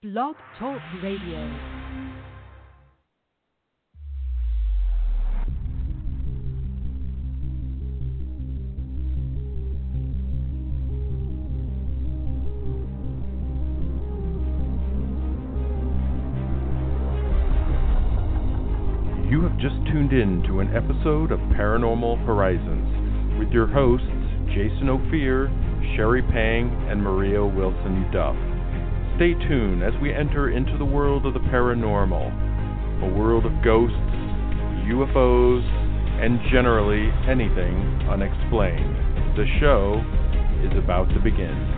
Blog Talk Radio. You have just tuned in to an episode of Paranormal Horizons with your hosts, Jason Ophir, Sherry Pang, and Maria Wilson Duff. Stay tuned as we enter into the world of the paranormal, a world of ghosts, UFOs, and generally anything unexplained. The show is about to begin.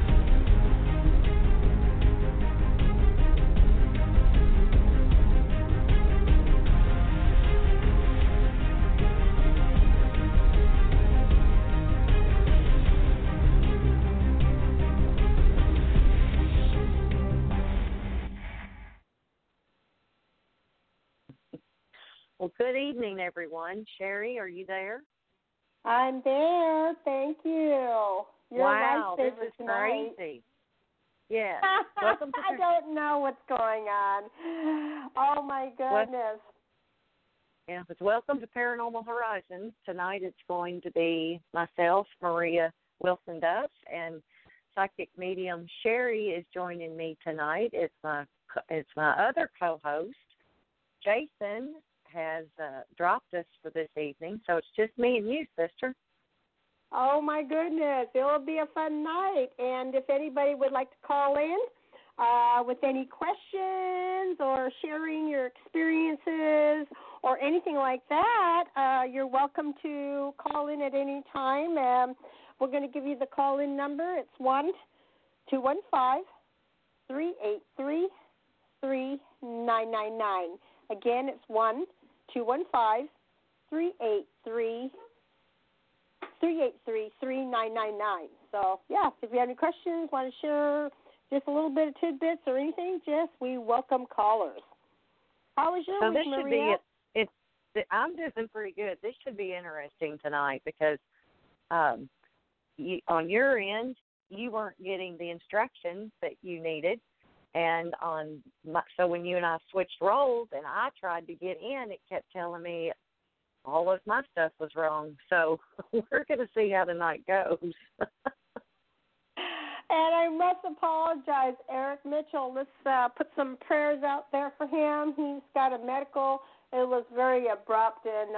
Well, good evening, everyone. Sherry, are you there? I'm there. Thank you. Wow, this is crazy. Yeah. Welcome to I don't know what's going on. Oh, my goodness. Yeah, but welcome to Paranormal Horizons. Tonight it's going to be myself, Maria Wilson Duff, and psychic medium Sherry is joining me tonight. It's my other co-host, Jason, has dropped us for this evening, so it's just me and you, sister. Oh, my goodness. It'll be a fun night. And if anybody would like to call in with any questions or sharing your experiences or anything like that, you're welcome to call in at any time. We're going to give you the call-in number. It's 1-215-383-3999. Again, it's 1-215-383-3999. So, yeah, if you have any questions, want to share just a little bit of tidbits or anything, we welcome callers. How was your week, Maria? I'm doing pretty good. This should be interesting tonight because on your end, you weren't getting the instructions that you needed. And so when you and I switched roles and I tried to get in, it kept telling me all of my stuff was wrong. So we're going to see how the night goes. And I must apologize, Eric Mitchell. Let's put some prayers out there for him. He's got a medical. It was very abrupt, and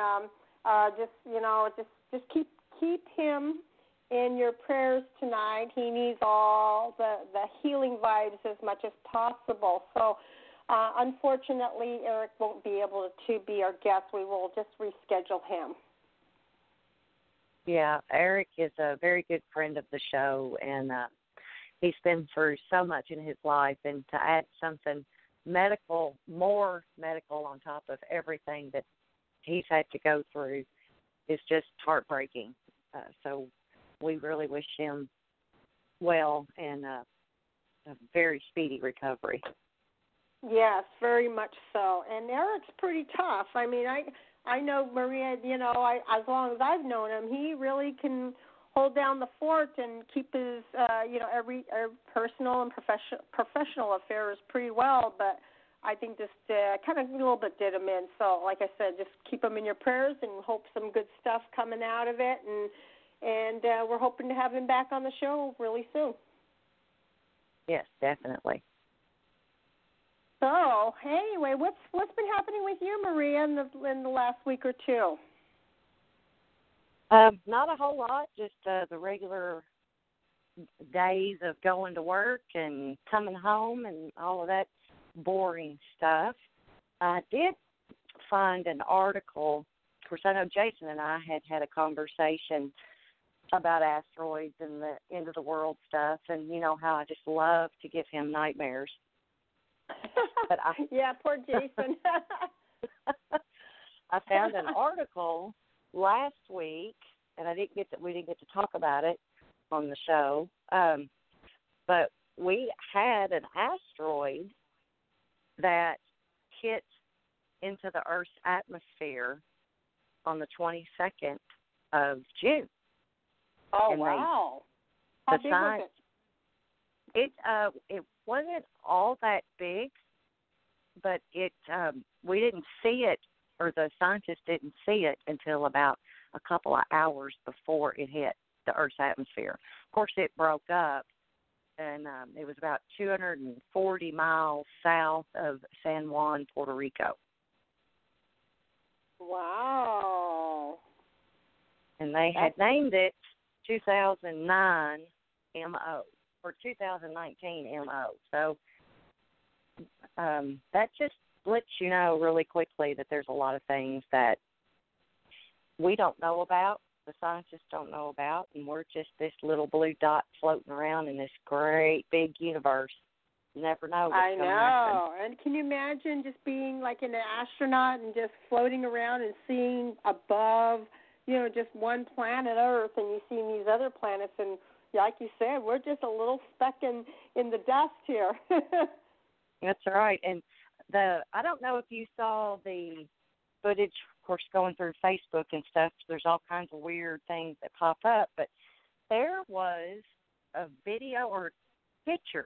just keep him in your prayers tonight. He needs all the healing vibes as much as possible. So, unfortunately, Eric won't be able to be our guest. We will just reschedule him. Yeah, Eric is a very good friend of the show, and he's been through so much in his life, and to add something more medical on top of everything that he's had to go through is just heartbreaking. So we really wish him well and a very speedy recovery. Yes, very much so. And Eric's pretty tough. I mean, I know Maria, as long as I've known him, he really can hold down the fort and keep his, every personal and professional affairs pretty well. But I think just kind of a little bit did him in. So, like I said, just keep him in your prayers and hope some good stuff coming out of it. And we're hoping to have him back on the show really soon. Yes, definitely. So, anyway, what's been happening with you, Maria, in the last week or two? Not a whole lot, just the regular days of going to work and coming home and all of that boring stuff. I did find an article. Of course, I know Jason and I had a conversation about asteroids and the end of the world stuff, and you know how I just love to give him nightmares. But yeah, poor Jason. I found an article last week, and we didn't get to talk about it on the show. But we had an asteroid that hit into the Earth's atmosphere on the 22nd of June. Oh, and wow. How big was it? It wasn't all that big, but we didn't see it, or the scientists didn't see it until about a couple of hours before it hit the Earth's atmosphere. Of course, it broke up, and it was about 240 miles south of San Juan, Puerto Rico. Wow. And they had named it 2009 MO, or 2019 MO. So that just lets you know really quickly that there's a lot of things that we don't know about, the scientists don't know about, and we're just this little blue dot floating around in this great big universe. You never know what's going to happen. I know. And can you imagine just being like an astronaut and just floating around and seeing above, just one planet Earth, and you see these other planets, and like you said, we're just a little speck in the dust here. That's right. And I don't know if you saw the footage, of course, going through Facebook and stuff. There's all kinds of weird things that pop up, but there was a video or pictures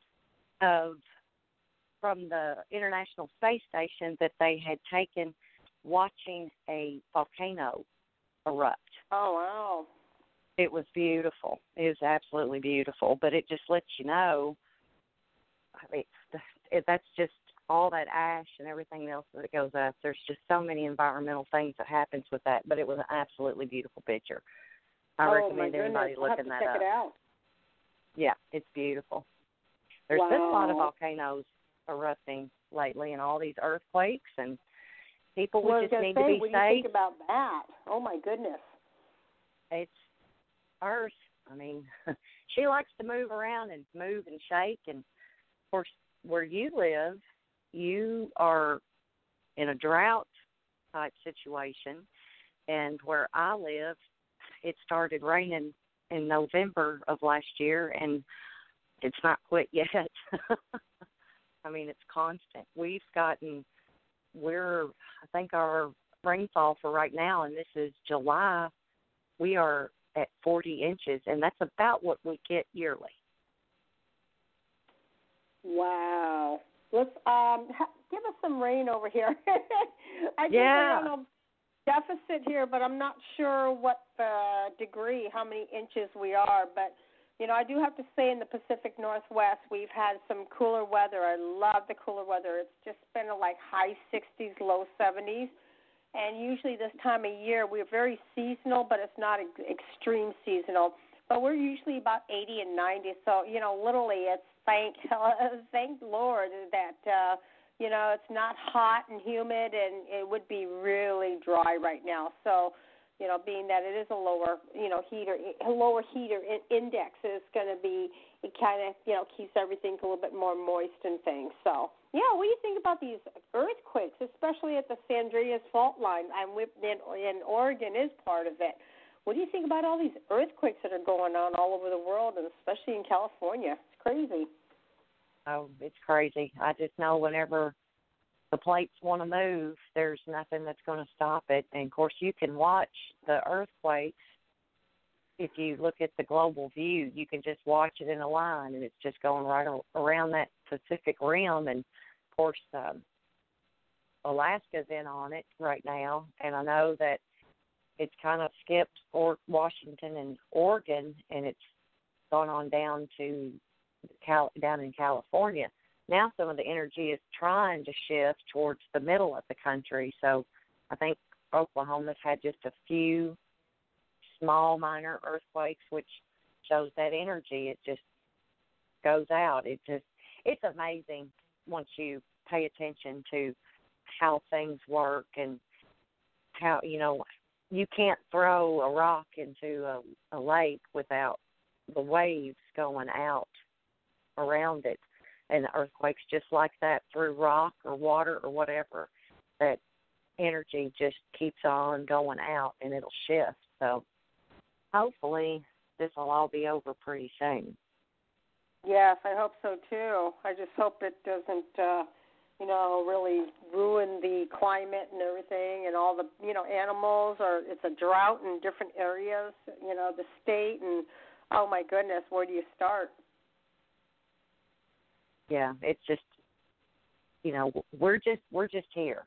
from the International Space Station that they had taken watching a volcano erupt. Oh, wow. It was beautiful. It was absolutely beautiful, but it just lets you know, I mean, that's just all that ash and everything else that goes up. There's just so many environmental things that happens with that, but it was an absolutely beautiful picture. I recommend anybody looking that up. Check it out. Yeah, it's beautiful. There's been a lot of volcanoes erupting lately and all these earthquakes, and people just need to be safe. What do you think about that? Oh, my goodness. It's Earth. I mean, she likes to move around and move and shake, and, of course, where you live, you are in a drought-type situation, and where I live, it started raining in November of last year, and it's not quit yet. I mean, it's constant. I think our rainfall for right now, and this is July, we are at 40 inches, and that's about what we get yearly. Wow. Let's give us some rain over here. I think yeah. we're on a deficit here, but I'm not sure what degree, how many inches we are. But, I do have to say in the Pacific Northwest, we've had some cooler weather. I love the cooler weather. It's just been like high 60s, low 70s. And usually this time of year, we're very seasonal, but it's not extreme seasonal. But we're usually about 80 and 90. So, literally it's thank Lord that, it's not hot and humid, and it would be really dry right now. So, being that it is a lower heater index is going to be, it kind of, keeps everything a little bit more moist and things. So, yeah, what do you think about these earthquakes, especially at the San Andreas Fault Line? And Oregon is part of it. What do you think about all these earthquakes that are going on all over the world, and especially in California? It's crazy. Oh, it's crazy. I just know whenever the plates want to move, there's nothing that's going to stop it. And, of course, you can watch the earthquakes. If you look at the global view, you can just watch it in a line, and it's just going right around that Pacific Rim. And, of course, Alaska's in on it right now, and I know that it's kind of skipped Washington and Oregon, and it's gone on down to down in California. Now some of the energy is trying to shift towards the middle of the country. So I think Oklahoma's had just a few small, minor earthquakes, which shows that energy. It just goes out. It's amazing once you pay attention to how things work and how, you can't throw a rock into a lake without the waves going out around it. And the earthquakes just like that through rock or water or whatever, that energy just keeps on going out and it'll shift. So hopefully this will all be over pretty soon. Yes, I hope so too. I just hope it doesn't, really ruin the climate and everything and all the, animals, or it's a drought in different areas, the state, and oh my goodness, where do you start? yeah, it's just, we're just here.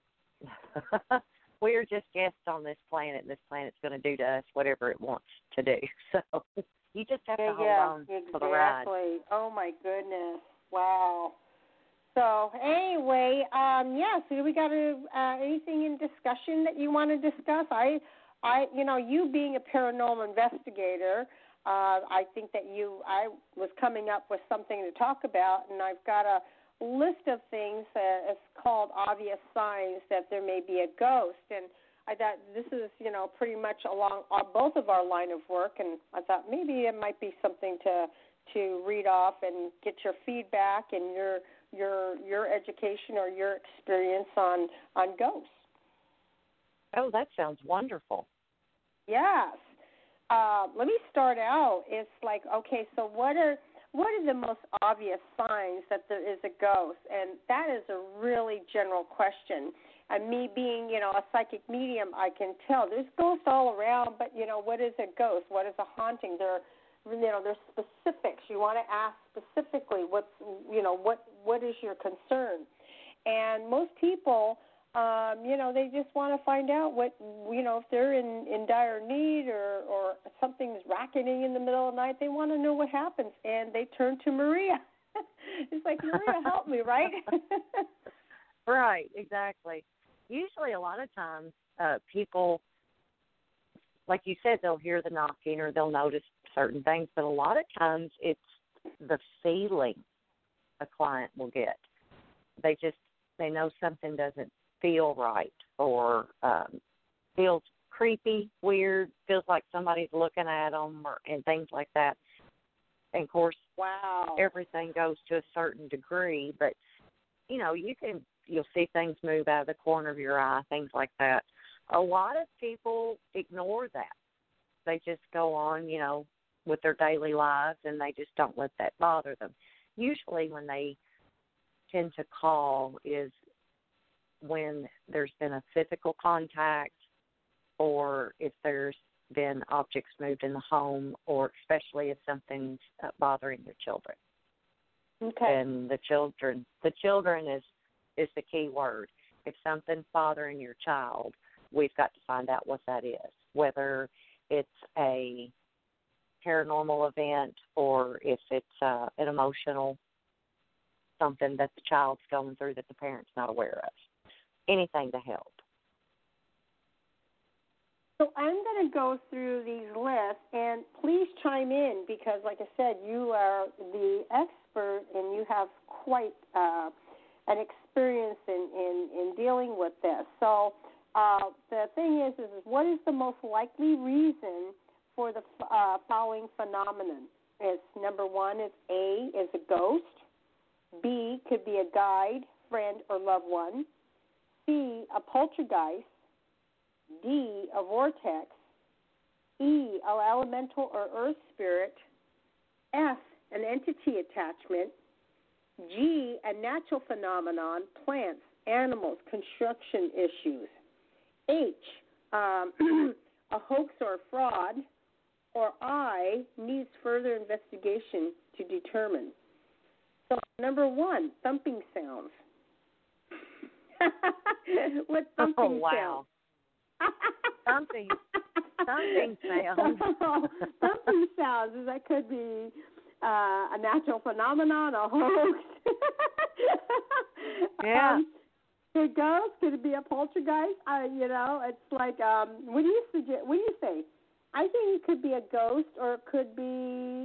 We're just guests on this planet, and this planet's going to do to us whatever it wants to do. So you just have to hold on for the ride. Exactly. Oh, my goodness. Wow. So anyway, so we got anything in discussion that you want to discuss? I, you being a paranormal investigator, I think that I was coming up with something to talk about, and I've got a list of things it's called obvious signs that there may be a ghost, and I thought this is pretty much along both of our line of work, and I thought maybe it might be something to read off and get your feedback and your education or your experience on ghosts. Oh, that sounds wonderful. Yes. Let me start out. It's like, okay, so what are the most obvious signs that there is a ghost? And that is a really general question. And me being, a psychic medium, I can tell there's ghosts all around, but, what is a ghost? What is a haunting? There's specifics. You want to ask specifically what is your concern? And most people, they just want to find out what, if they're in dire need or something's racketing in the middle of the night, they want to know what happens, and they turn to Maria. It's like, Maria, help me, right? Right, exactly. Usually a lot of times people, like you said, they'll hear the knocking or they'll notice certain things, but a lot of times it's the feeling a client will get. They know something doesn't feel right or feels creepy, weird, feels like somebody's looking at them and things like that. And, of course, wow, everything goes to a certain degree, but, you'll see things move out of the corner of your eye, things like that. A lot of people ignore that. They just go on, with their daily lives, and they just don't let that bother them. Usually when they tend to call is when there's been a physical contact or if there's been objects moved in the home, or especially if something's bothering your children. Okay. And the children is the key word. If something's bothering your child, we've got to find out what that is, whether it's a paranormal event or if it's an emotional something that the child's going through that the parent's not aware of. Anything to help. So I'm going to go through these lists, and please chime in because, like I said, you are the expert and you have quite an experience in dealing with this. So the thing is what is the most likely reason for the following phenomenon? It's number one is A, is a ghost. B, could be a guide, friend, or loved one. C, a poltergeist. D, a vortex. E, an elemental or earth spirit. F, an entity attachment. G, a natural phenomenon, plants, animals, construction issues. H, a hoax or a fraud. Or I, needs further investigation to determine. So number one, thumping sounds. What thumping sounds? Wow. Thumping sounds. Thumping sounds. That could be a natural phenomenon, a hoax. Yeah. Could it go? Could it be a poltergeist? It's like, what do you suggest? What do you say? I think it could be a ghost, or it could be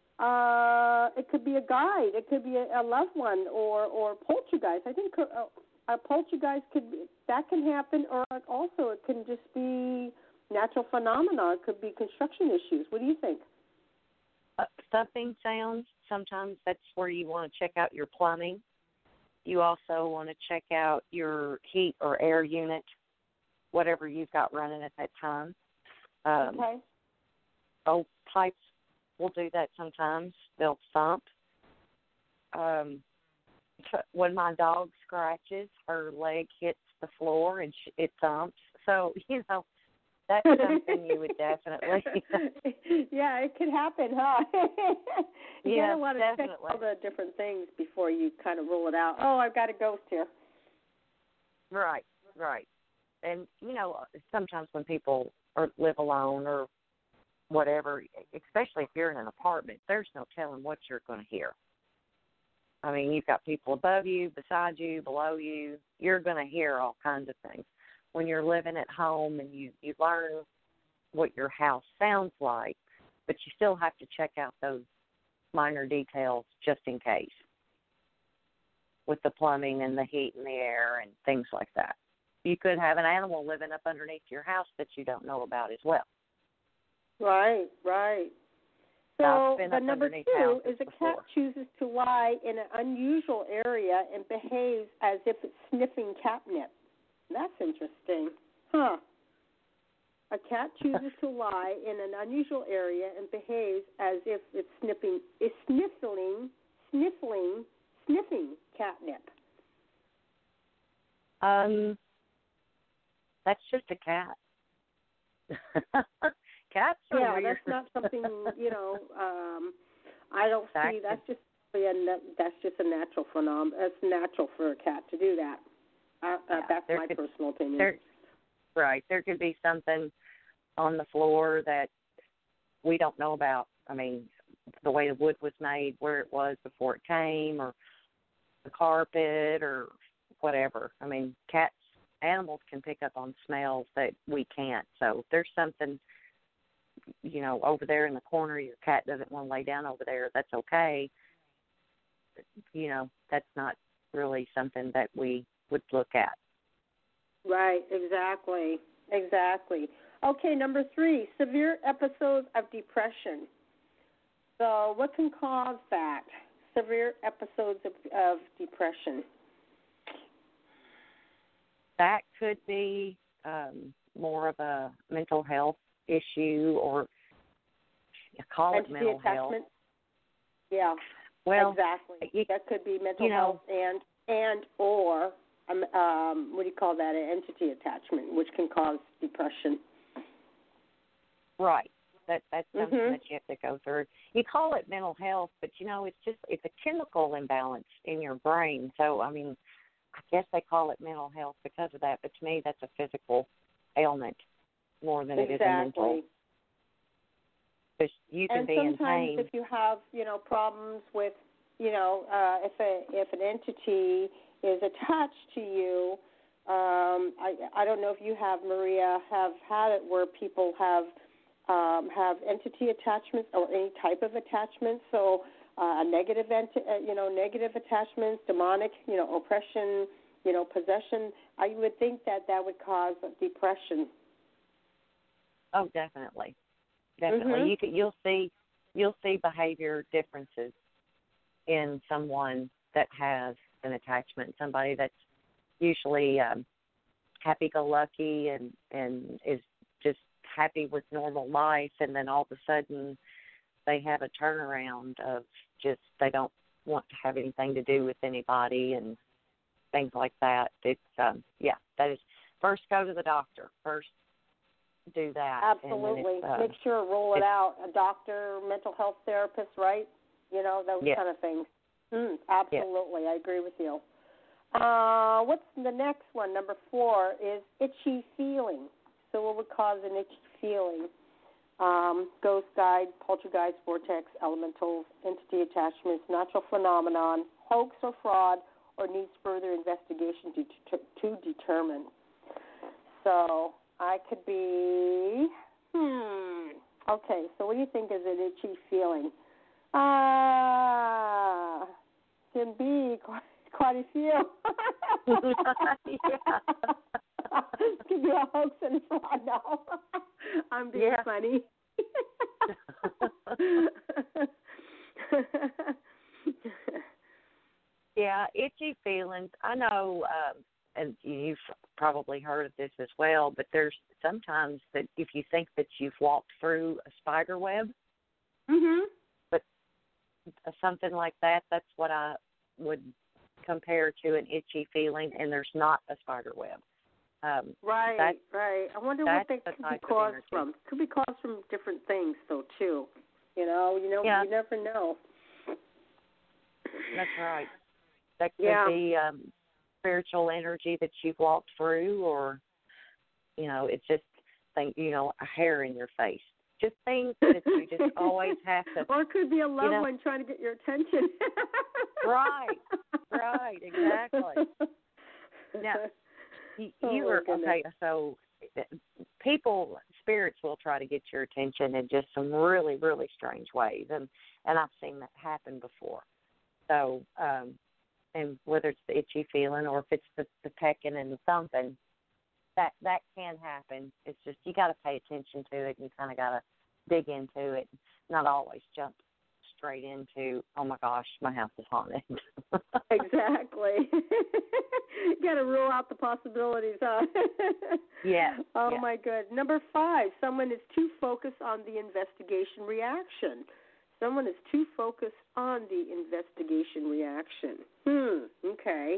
a guide. It could be a loved one, or poltergeist. I think a poltergeist that can happen, or also it can just be natural phenomena. It could be construction issues. What do you think? Thumping sounds. Sometimes that's where you want to check out your plumbing. You also want to check out your heat or air unit, whatever you've got running at that time. Okay. Old pipes will do that sometimes. They'll thump. When my dog scratches, her leg hits the floor and it thumps. So, That's something you would definitely. Yeah, it could happen, huh? You Yeah, gotta want to check definitely. all the different things before you kind of rule it out. Oh, I've got a ghost here. Right, right. And, sometimes when people live alone or whatever, especially if you're in an apartment, there's no telling what you're going to hear. I mean, you've got people above you, beside you, below you. You're going to hear all kinds of things. When you're living at home and you learn what your house sounds like, but you still have to check out those minor details just in case, with the plumbing and the heat and the air and things like that. You could have an animal living up underneath your house that you don't know about as well. Right, right. So the number 2 is a cat chooses to lie in an unusual area and behaves as if it's sniffing catnip. That's interesting. Huh. A cat chooses to lie in an unusual area and behaves as if it's sniffing catnip. That's just a cat. Cats are weird. That's not something, I don't see. That's just a natural phenomenon. It's natural for a cat to do that. That's my personal opinion. There could be something on the floor that we don't know about. I mean, the way the wood was made, where it was before it came, or the carpet, or whatever. I mean, animals can pick up on smells that we can't. So if there's something, over there in the corner, your cat doesn't want to lay down over there, that's okay. That's not really something that we would look at. Right, exactly. Okay, number 3, severe episodes of depression. So what can cause that? Severe episodes of depression. That could be more of a mental health issue, or call it mental health. Yeah, well, exactly. That could be mental health and or what do you call that? An entity attachment, which can cause depression. Right. That's something that you have to go through. You call it mental health, but it's a chemical imbalance in your brain. So I mean, I guess they call it mental health because of that, but to me that's a physical ailment more than it is a mental. Because you can be in pain. And sometimes if you have, problems with, if an entity is attached to you, I don't know if you have, Maria, have had it where people have entity attachments or any type of attachment. So negative attachments, demonic, oppression, possession. I would think that would cause depression. Oh, definitely. You'll see behavior differences in someone that has an attachment. Somebody that's usually happy-go-lucky and is just happy with normal life, and then all of a sudden they have a turnaround of just they don't want to have anything to do with anybody and things like that. It's that is first go to the doctor. First do that. Absolutely. Make sure roll it out. A doctor, mental health therapist, right? Those kind of things. Absolutely. Yeah. I agree with you. What's the next one? Number 4 is itchy feeling. So what would cause an itchy feeling? Ghost guide, poltergeist, vortex, elementals, entity attachments, natural phenomenon, hoax or fraud, or needs further investigation to determine. So I could be, okay, so what do you think is an itchy feeling? Can be quite a few. Can be a hoax and a fraud. No, I'm being funny. Yeah, itchy feelings. I know, and you've probably heard of this as well, but there's sometimes that if you think that you've walked through a spider web, but something like that, that's what I would compare to an itchy feeling, and there's not a spider web. Right. I wonder what they could be caused from. Could be caused from different things, though, too. You never know. That's right. That could be spiritual energy that you've walked through, or, it's just, a hair in your face. Just things that you just always have to. Or it could be a loved one trying to get your attention. Right, exactly. Now, you were, okay, so spirits will try to get your attention in just some really, really strange ways, and I've seen that happen before. So, and whether it's the itchy feeling or if it's the pecking and the thumping, that can happen. It's just you got to pay attention to it, and you kind of got to dig into it, not always jump straight into, oh my gosh, my house is haunted. Exactly. You got to rule out the possibilities, huh? Yeah. Oh my good. Number 5, someone is too focused on the investigation reaction. Someone is too focused on the investigation reaction. Okay.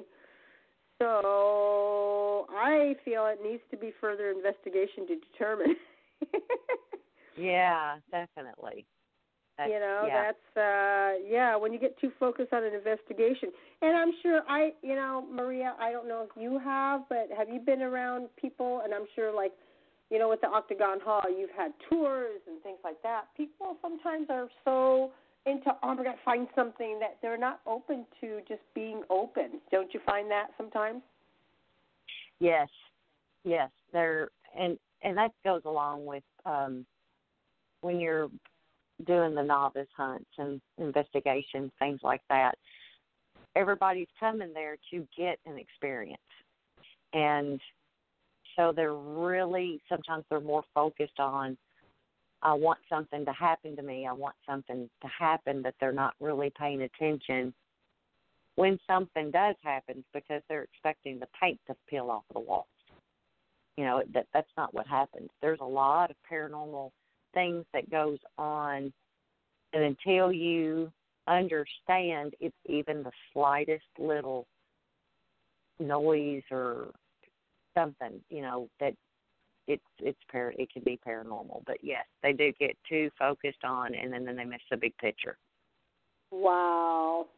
So I feel it needs to be further investigation to determine. Yeah, definitely. That's when you get too focused on an investigation. And I'm sure Maria, I don't know if you have, but have you been around people, and I'm sure with the Octagon Hall, you've had tours and things like that. People sometimes are so into, we're going to find something, that they're not open to just being open. Don't you find that sometimes? Yes. There, and that goes along with when you're doing the novice hunts and investigations, things like that. Everybody's coming there to get an experience. And so sometimes they're more focused on, I want something to happen to me. I want something to happen, that they're not really paying attention when something does happen, because they're expecting the paint to peel off the walls. That's not what happens. There's a lot of paranormal things that goes on, and until you understand it's even the slightest little noise or something, that it can be paranormal. But yes, they do get too focused on, and then they miss the big picture. Wow.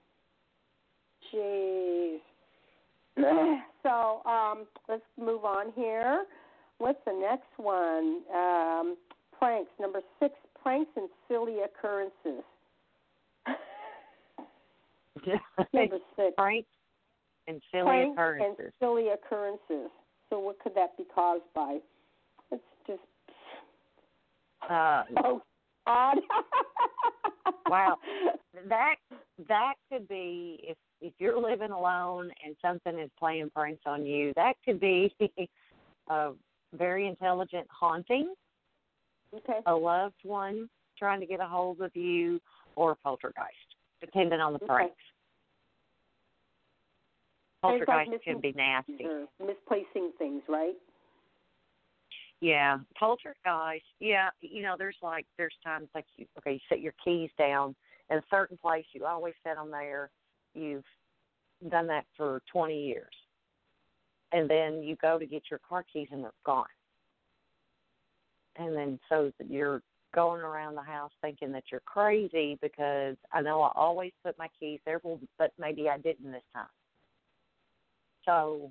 Jeez. So let's move on here. What's the next one? Pranks. Number 6, pranks and silly occurrences. Number 6. Pranks and silly occurrences. And silly occurrences. So what could that be caused by? It's just so odd. Wow. That could be, if you're living alone and something is playing pranks on you, that could be a very intelligent haunting, a loved one trying to get a hold of you, or a poltergeist, depending on the pranks. Poltergeist can be nasty. Misplacing things, right? Yeah, poltergeist. Yeah, there's times you set your keys down in a certain place. You always set them there. You've done that for 20 years, and then you go to get your car keys and they're gone. And then so you're going around the house thinking that you're crazy, because I know I always put my keys there, but maybe I didn't this time. So,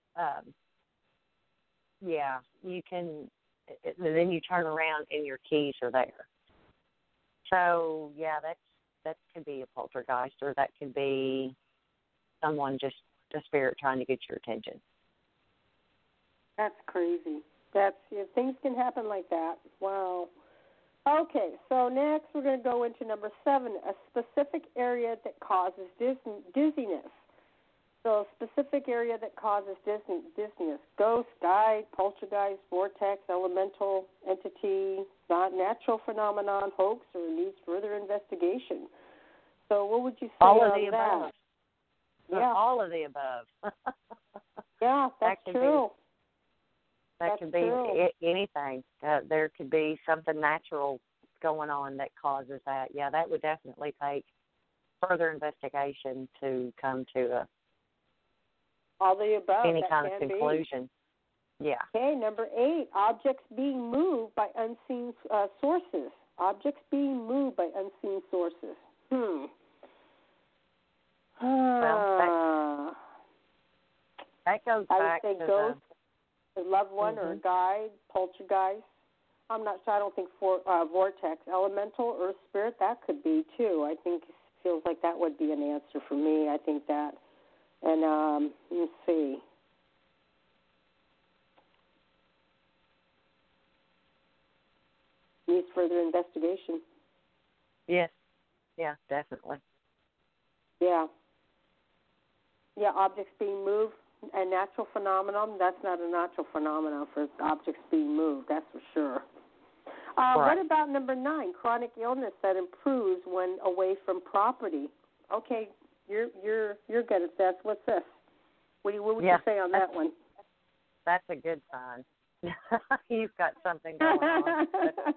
you can, then you turn around and your keys are there. So, that could be a poltergeist, or that could be someone, just a spirit trying to get your attention. That's crazy. Things can happen like that. Wow. Okay, so next we're going to go into number 7, a specific area that causes dizziness. So a specific area that causes dizziness. Ghost, guide, poltergeist, vortex, elemental entity, not natural phenomenon, hoax, or needs further investigation. So what would you say all of on the that? Above. Yeah. All of the above. Yeah, that's true. That could be anything. There could be something natural going on that causes that. Yeah, that would definitely take further investigation to come to all the above. any kind of conclusion. Yeah. Okay, number 8, objects being moved by unseen sources. Objects being moved by unseen sources. Well, that goes back I would say to ghost, a loved one or a guide, poltergeist. I'm not sure. I don't think vortex, elemental, earth spirit, that could be too. I think it feels like that would be an answer for me. I think that. And let's see. Needs further investigation. Yes. Yeah, definitely. Yeah. Yeah, objects being moved, a natural phenomenon. That's not a natural phenomenon for objects being moved, that's for sure. Right. What about number 9, chronic illness that improves when away from property? Okay, you're good at this. What's this? What would you say on that one? That's a good sign. You've got something going on.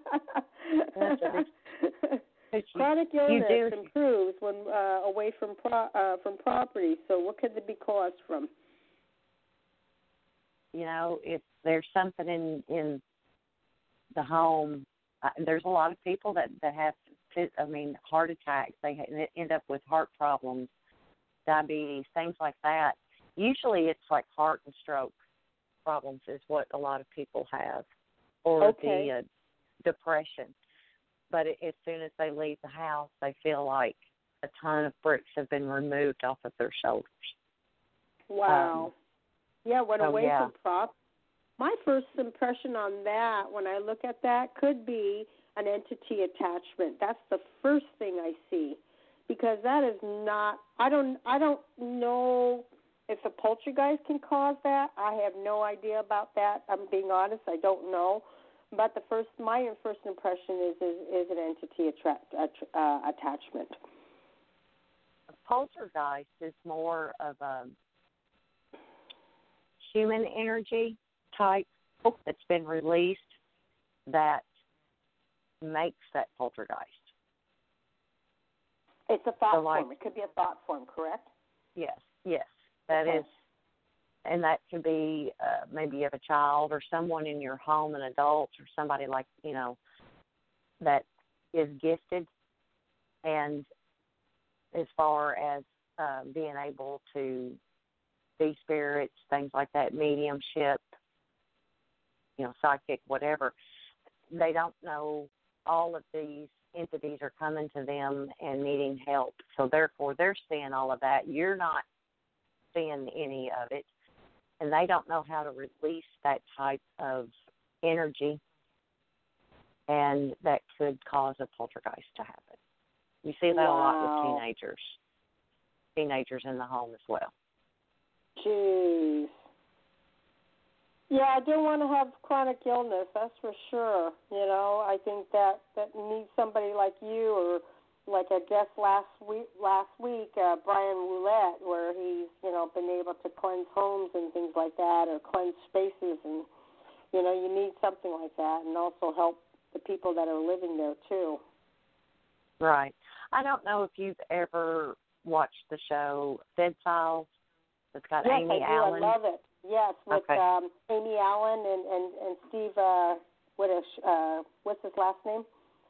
Chronic illness improves when away from property. So what could it be caused from? If there's something in the home, there's a lot of people that have, heart attacks. They end up with heart problems, diabetes, things like that. Usually it's like heart and stroke problems is what a lot of people have, or the depression. But as soon as they leave the house, they feel like a ton of bricks have been removed off of their shoulders. Wow. Went away from property. My first impression on that, when I look at that, could be an entity attachment. That's the first thing I see, because that is not. I don't know if a poltergeist can cause that. I have no idea about that. I'm being honest. I don't know. But my first impression is an entity attachment. A poltergeist is more of a human energy type that's been released that makes that poltergeist. It's a thought form. It could be a thought form, correct? Yes, that is. And that could be maybe you have a child or someone in your home, an adult or somebody like, that is gifted. And as far as being able to see spirits, things like that, mediumship, psychic, whatever, they don't know all of these entities are coming to them and needing help. So therefore they're seeing all of that. You're not seeing any of it. And they don't know how to release that type of energy, and that could cause a poltergeist to happen. You see that a lot with teenagers in the home as well. Jeez. Yeah, I don't want to have chronic illness, that's for sure. I think that needs somebody like you, or like I guess last week, Brian Roulette, where he's, been able to cleanse homes and things like that, or cleanse spaces, and, you need something like that, and also help the people that are living there, too. Right. I don't know if you've ever watched the show Fed Files. It's got Amy Allen. I love it. Yes, with Amy Allen and Steve, what's his last name?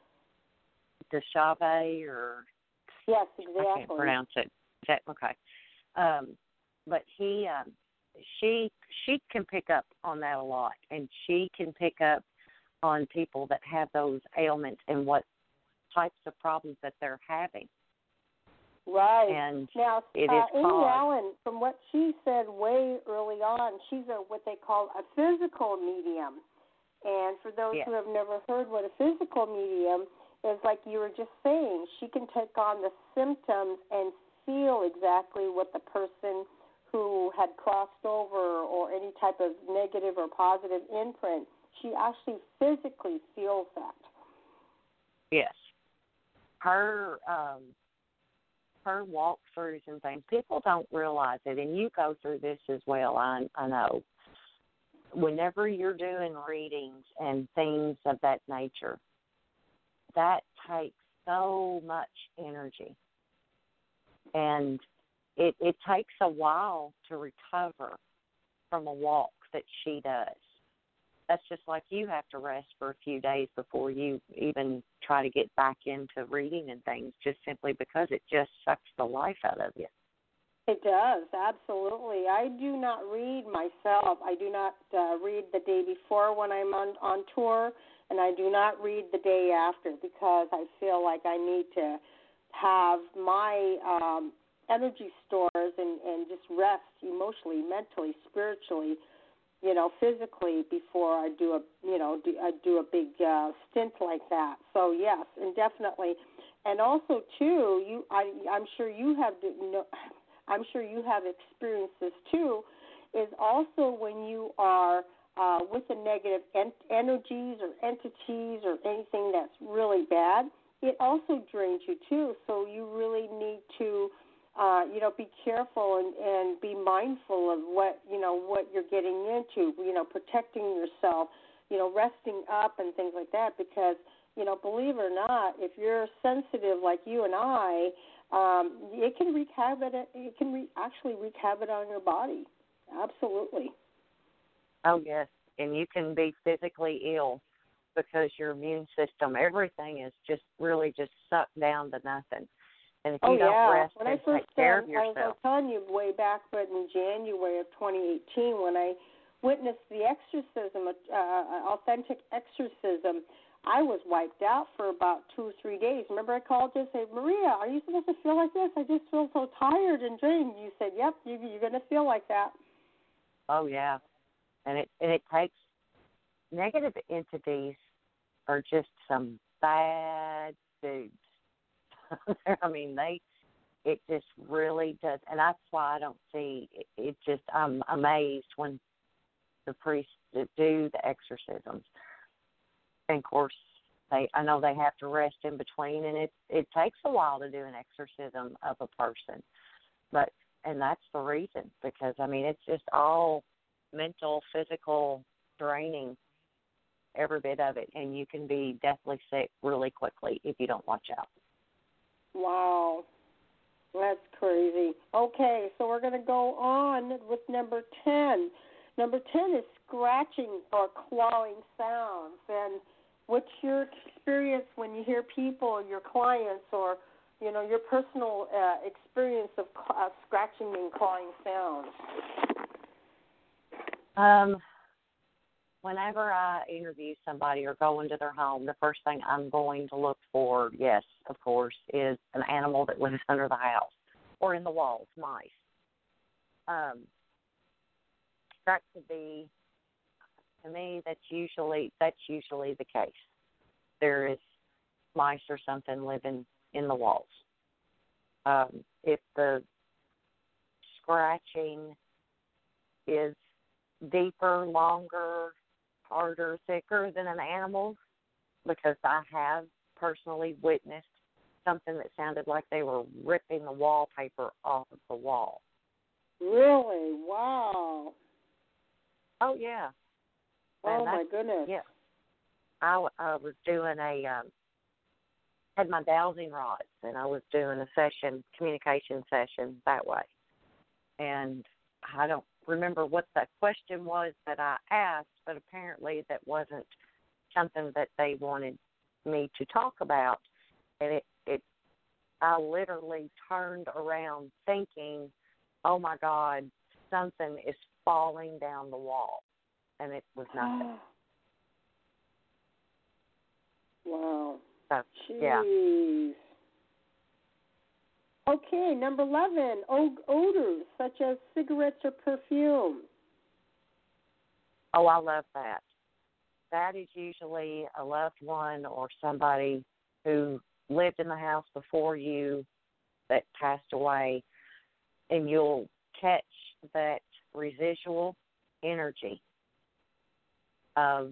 DeChave, or yes, exactly. I can't pronounce it. Okay, but she can pick up on that a lot, and she can pick up on people that have those ailments and what types of problems that they're having. Right. And now, it is Amy Allen, from what she said way early on, she's what they call a physical medium. And for those who have never heard what a physical medium is, like you were just saying, she can take on the symptoms and feel exactly what the person who had crossed over or any type of negative or positive imprint, she actually physically feels that. Yes. Her walkthroughs and things, people don't realize it, and you go through this as well, I know. Whenever you're doing readings and things of that nature, that takes so much energy. And it takes a while to recover from a walk that she does. that's just like you have to rest for a few days before you even try to get back into reading and things, just simply because it just sucks the life out of you. It does, absolutely. I do not read myself. I do not read the day before when I'm on tour, and I do not read the day after because I feel like I need to have my energy stores and just rest emotionally, mentally, spiritually, physically before I do a big stint like that. So yes, and definitely, and also too, I'm sure you have experienced this too. Is also when you are with the negative energies or entities or anything that's really bad, it also drains you too. So you really need to be careful and be mindful of what you're getting into, protecting yourself, resting up and things like that, because, believe it or not, if you're sensitive like you and I, it can wreak havoc. It can actually wreak havoc on your body. Absolutely. Oh, yes, and you can be physically ill because your immune system, everything is just really just sucked down to nothing. And if you don't rest and take care of yourself. I was telling you way back in January of 2018 when I witnessed the exorcism, authentic exorcism, I was wiped out for about 2 or 3 days. Remember I called you and said, Maria, are you supposed to feel like this? I just feel so tired and drained. You said, yep, you're going to feel like that. Oh, yeah. And it takes negative entities are just some bad dudes. I mean, it just really does, and that's why I don't see it. Just I'm amazed when the priests do the exorcisms, and of course I know they have to rest in between, and it takes a while to do an exorcism of a person, and that's the reason, because I mean it's just all mental, physical, draining, every bit of it, and you can be deathly sick really quickly if you don't watch out. Wow, that's crazy. Okay, so we're going to go on with number 10. Number 10 is scratching or clawing sounds. And what's your experience when you hear people, your clients, or, your personal experience of scratching and clawing sounds? Whenever I interview somebody or go into their home, the first thing I'm going to look for, yes, of course, is an animal that lives under the house or in the walls, mice. That could be, to me, that's usually the case. There is mice or something living in the walls. If the scratching is deeper, longer, harder, thicker than an animal's, because I have personally witnessed something that sounded like they were ripping the wallpaper off of the wall. Really? Wow. Oh, yeah. Oh, my goodness. Yeah. I was doing had my dowsing rods, and I was doing a communication session that way. And I don't remember what the question was that I asked, but apparently that wasn't something that they wanted me to talk about. And I literally turned around thinking, oh my God, something is falling down the wall. And it was nothing. Wow. So, jeez. Yeah. Okay, number 11, odors such as cigarettes or perfume. Oh, I love that. That is usually a loved one or somebody who lived in the house before you that passed away, and you'll catch that residual energy of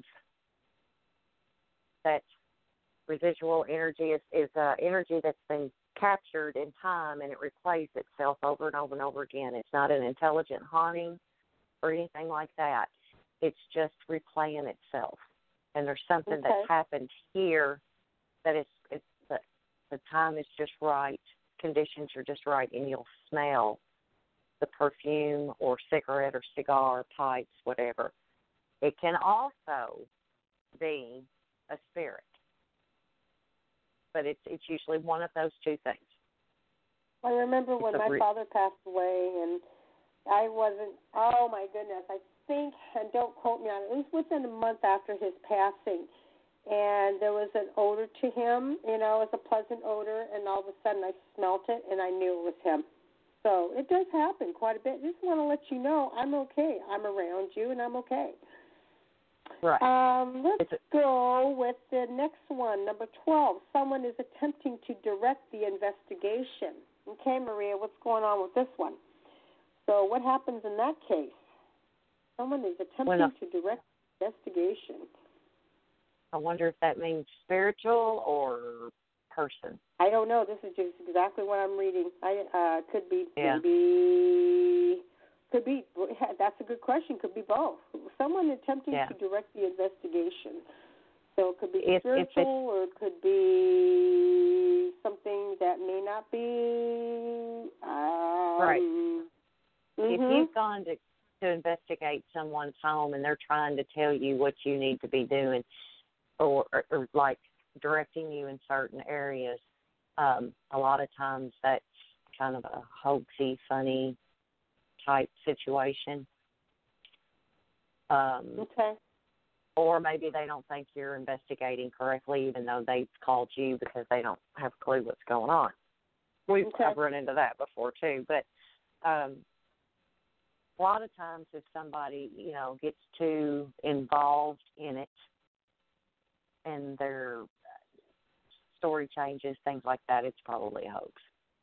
that residual energy is energy that's been captured in time, and it replays itself over and over and over again. It's not an intelligent haunting or anything like that. It's just replaying itself. And there's something that's happened here that the time is just right, conditions are just right, and you'll smell the perfume or cigarette or cigar, pipes, whatever. It can also be a spirit, but it's usually one of those two things. I remember when my father passed away, and I wasn't, oh my goodness, I think, and don't quote me on it, it was within a month after his passing, and there was an odor to him, it was a pleasant odor, and all of a sudden I smelt it, and I knew it was him. So it does happen quite a bit. I just want to let you know I'm okay. I'm around you, and I'm okay. Right. Let's go with the next one, number 12. Someone is attempting to direct the investigation. Okay, Maria, what's going on with this one? So what happens in that case? Someone is attempting to direct the investigation. I wonder if that means spiritual or person. I don't know. This is just exactly what I'm reading. Could be that's a good question. Could be both. Someone attempting to direct the investigation. So it could be spiritual, or it could be something that may not be. Right. Mm-hmm. If you've gone to investigate someone's home and they're trying to tell you what you need to be doing, or like directing you in certain areas, a lot of times that's kind of a hoaxy, funny type situation. Okay. Or maybe they don't think you're investigating correctly, even though they've called you because they don't have a clue what's going on. I've run into that before too. But a lot of times if somebody, gets too involved in it and their story changes, things like that, it's probably a hoax.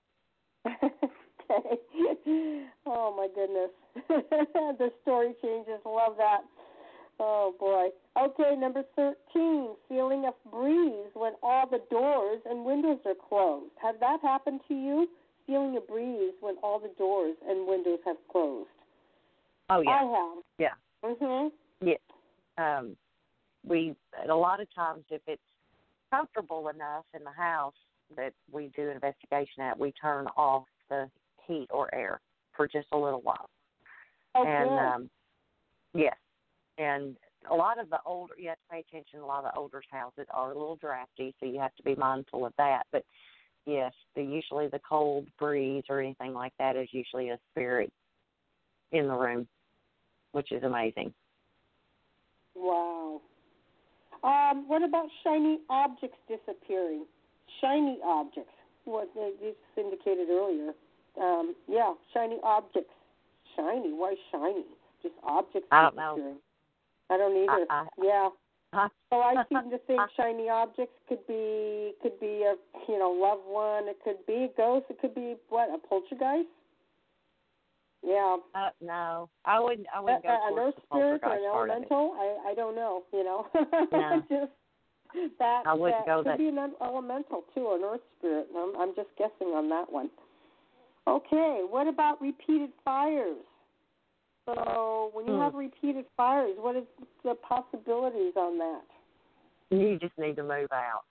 Okay. Oh, my goodness. The story changes. Love that. Oh, boy. Okay, number 13, feeling a breeze when all the doors and windows are closed. Has that happened to you? Feeling a breeze when all the doors and windows have closed. Oh, yeah. I have. Yeah. Mm-hmm. Yeah. A lot of times if it's comfortable enough in the house that we do investigation at, we turn off the heat or air for just a little while. Okay. And, yes. And a lot of the older, you have to pay attention, a lot of the older houses are a little drafty, so you have to be mindful of that. But, yes, usually the cold breeze or anything like that is usually a spirit in the room, which is amazing. Wow. What about shiny objects disappearing? Shiny objects. What you just indicated earlier. Shiny objects. Shiny. Why shiny? Just objects I don't disappearing. know. I don't either. So I seem to think shiny objects could be a loved one. It could be a ghost. It could be a poltergeist. Yeah. No, I wouldn't go an towards earth spirit or an part elemental. I don't know. No. Just that. I wouldn't go could that. be an elemental too, an earth spirit. I'm just guessing on that one. Okay. What about repeated fires? So when you have repeated fires, what is the possibilities on that? You just need to move out.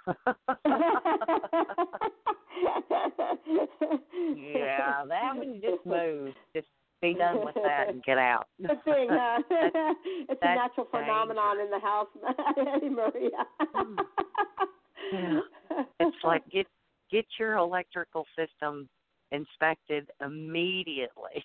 Yeah, that one, just move. Just be done with that and get out. The thing, it's a natural phenomenon in the house, Maria. Yeah. It's like get your electrical system inspected immediately.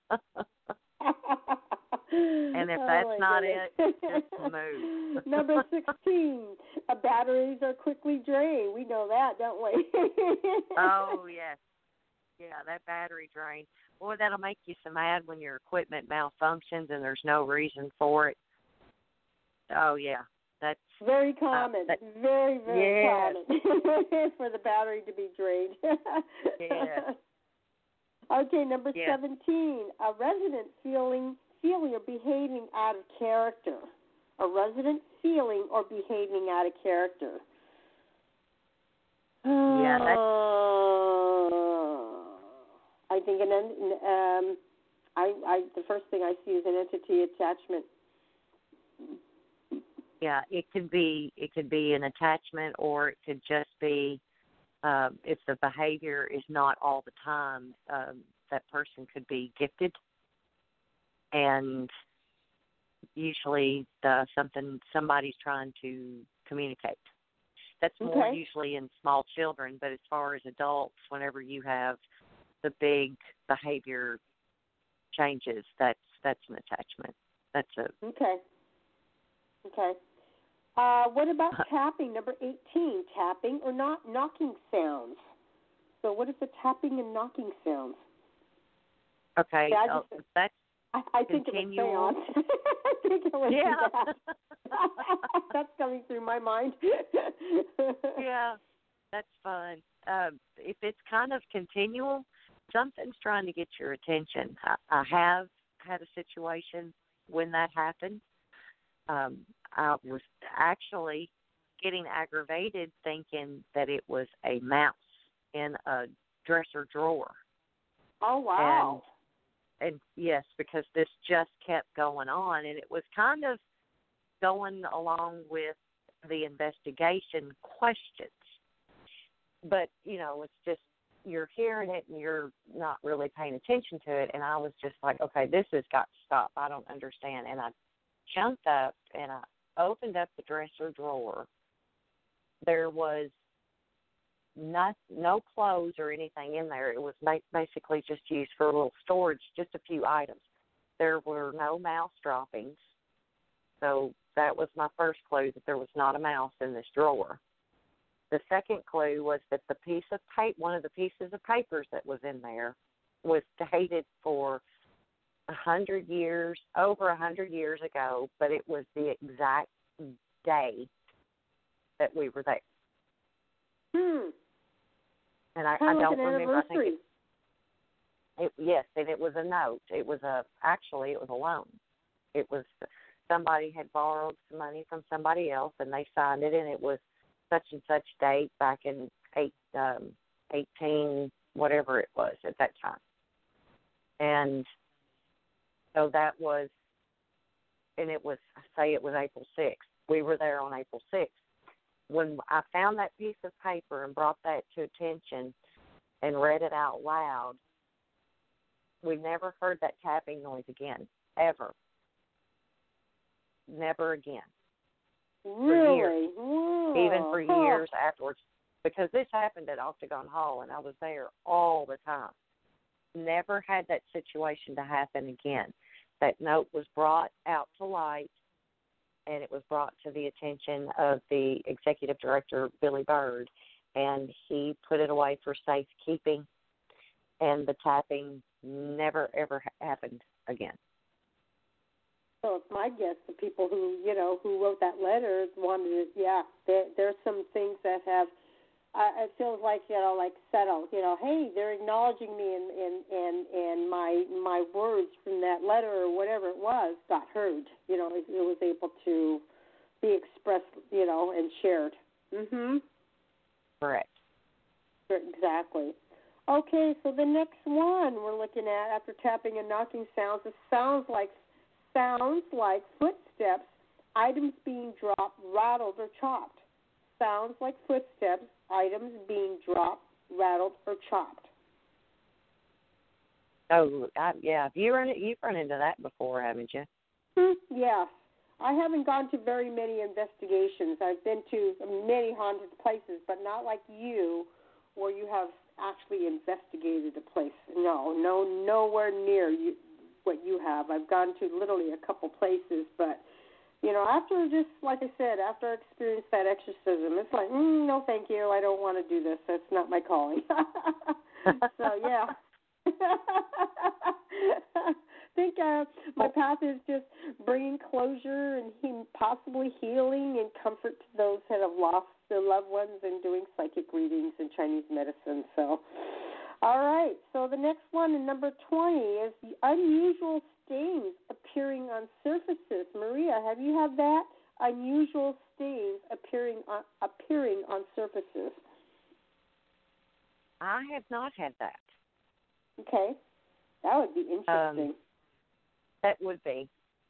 And if that's not it, just move. Number 16, batteries are quickly drained. We know that, don't we? Oh, yes. Yeah, that battery drain. Boy, that'll make you so mad when your equipment malfunctions and there's no reason for it. Oh, yeah. That's very common. Very, very common for the battery to be drained. Yeah. Okay, number 17, a resident feeling or behaving out of character. A resident feeling or behaving out of character. Yeah, I think the first thing I see is an entity attachment. Yeah, it could be an attachment, or it could just be if the behavior is not all the time, that person could be gifted and usually somebody's trying to communicate. That's more usually in small children, but as far as adults, whenever you have the big behavior changes, that's an attachment. That's a Okay. What about tapping? Number 18, tapping or not knocking sounds. So what is the tapping and knocking sounds? Okay, that's I think continual. It was seance. I think it was that. That's coming through my mind. Yeah, that's fun. If it's kind of continual, something's trying to get your attention. I have had a situation when that happened. I was actually getting aggravated thinking that it was a mouse in a dresser drawer. Oh, wow. And yes, because this just kept going on, and it was kind of going along with the investigation questions. But, it's just you're hearing it and you're not really paying attention to it. And I was just like, okay, this has got to stop. I don't understand. And I jumped up and I opened up the dresser drawer. There was no clothes or anything in there. It was basically just used for a little storage, just a few items. There were no mouse droppings. So that was my first clue that there was not a mouse in this drawer. The second clue was that one of the pieces of papers that was in there was dated for 100 years, over 100 years ago, but it was the exact day that we were there. And I don't remember. I think yes, and it was a note. It was a loan. It was somebody had borrowed some money from somebody else, and they signed it, and it was such and such date back in 18 whatever it was at that time. And so that was, and it was April 6th. We were there on April 6th. When I found that piece of paper and brought that to attention and read it out loud, we never heard that tapping noise again, ever. Never again. Really? For years. Even for years afterwards. Because this happened at Octagon Hall, and I was there all the time. Never had that situation to happen again. That note was brought out to light, and it was brought to the attention of the executive director, Billy Bird, and he put it away for safekeeping, and the tapping never, ever happened again. So it's my guess the people who wrote that letter wanted it, there's some things that have, it feels like, like settled, hey, they're acknowledging me and my words from that letter or whatever it was got heard. It was able to be expressed, and shared. Mm-hmm. Correct. Exactly. Okay, so the next one we're looking at after tapping and knocking sounds, it sounds like footsteps, items being dropped, rattled, or chopped. Sounds like footsteps, items being dropped, rattled, or chopped. Oh, yeah. You've run into that before, haven't you? Yes. I haven't gone to very many investigations. I've been to many haunted places, but not like you, where you have actually investigated a place. No, nowhere near what you have. I've gone to literally a couple places, but after just, like I said, after I experienced that exorcism, it's like, no, thank you. I don't want to do this. That's not my calling. So, yeah. I think my path is just bringing closure and possibly healing and comfort to those that have lost their loved ones and doing psychic readings and Chinese medicine. So, all right. So the next one, in number 20, is the unusual stains appearing on surfaces. Maria, have you had that? Unusual stains appearing on surfaces. I have not had that. Okay, that would be interesting. That would be,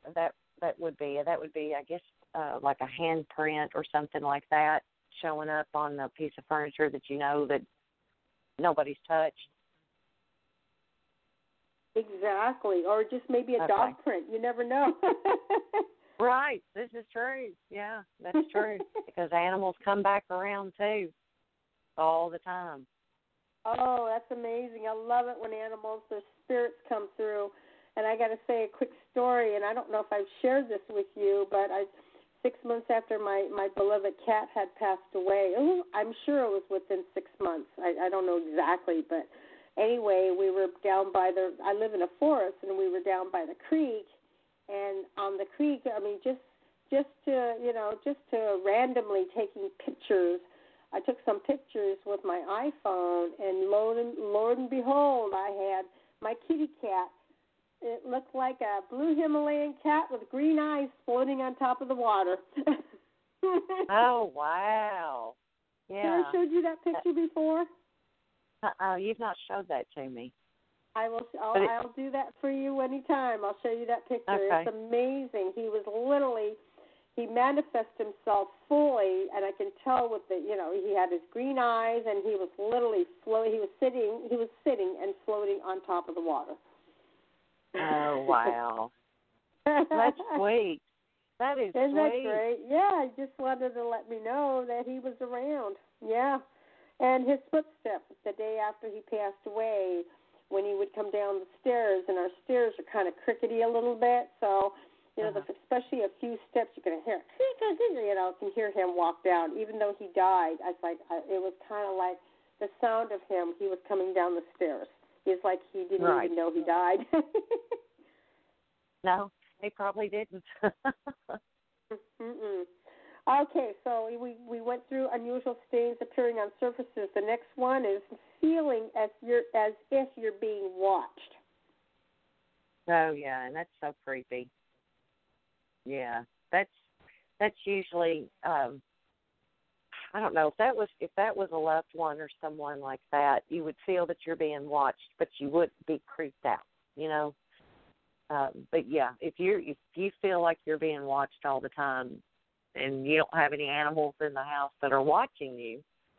I guess, like a handprint or something like that showing up on a piece of furniture that that nobody's touched. Exactly, or just maybe a dog print. You never know. Right. This is true. Yeah, that's true. Because animals come back around, too, all the time. Oh, that's amazing. I love it when animals, their spirits come through. And I got to say a quick story, and I don't know if I've shared this with you, but 6 months after my beloved cat had passed away, I'm sure it was within 6 months. I don't know exactly, but anyway, we were down by I live in a forest, and we were down by the creek. And on the creek, I mean, just to randomly taking pictures, I took some pictures with my iPhone, and Lord and behold, I had my kitty cat. It looked like a blue Himalayan cat with green eyes floating on top of the water. Oh, wow. Yeah. Have I showed you that picture before? You've not showed that to me. I'll do that for you anytime. I'll show you that picture. Okay. It's amazing. He manifested himself fully, and I can tell with he had his green eyes, and he was literally floating. He was sitting and floating on top of the water. Oh, wow. That's sweet. That is Isn't sweet. that great? Yeah, I just wanted to let me know that he was around. Yeah. And his footsteps the day after he passed away, when he would come down the stairs, and our stairs are kind of crickety a little bit, so, especially a few steps, you can hear, can hear him walk down. Even though he died, it was kind of like the sound of him. He was coming down the stairs. It's like he didn't even know he died. No, he probably didn't. Mm-mm. Okay, so we went through unusual stains appearing on surfaces. The next one is feeling as if you're being watched. Oh, yeah, and that's so creepy. Yeah, that's usually I don't know if that was a loved one or someone like that, you would feel that you're being watched, but you wouldn't be creeped out, But yeah, if you feel like you're being watched all the time, and you don't have any animals in the house that are watching you,